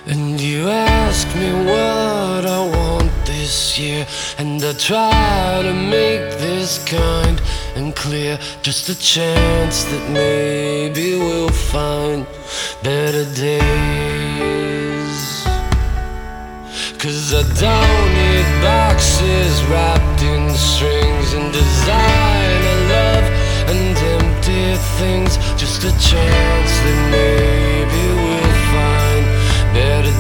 And you ask me what I want this year, and I try to make this kind and clear. Just a chance that maybe we'll find better days. 'Cause I don't need boxes wrapped in strings and designer love and empty things. Just a chance that maybe we'll find better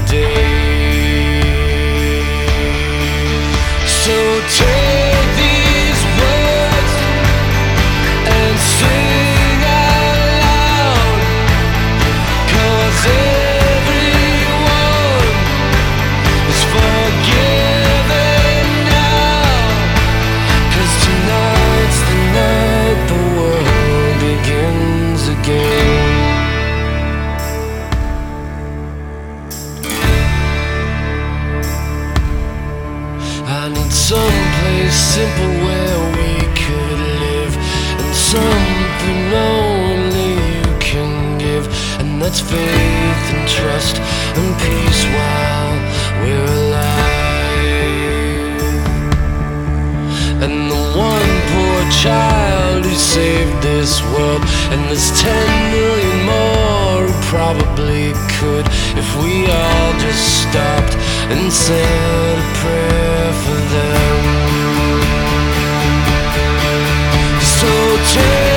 days. So take these words and sing out loud, 'cause everyone is forgiven now. 'Cause tonight's the night the world begins again. I need someplace simple where we could live, and something only you can give, and that's faith and trust and peace while we're alive. And the one poor child who saved this world, and there's 10 million more who probably could, if we all just stopped and said a prayer for them. So take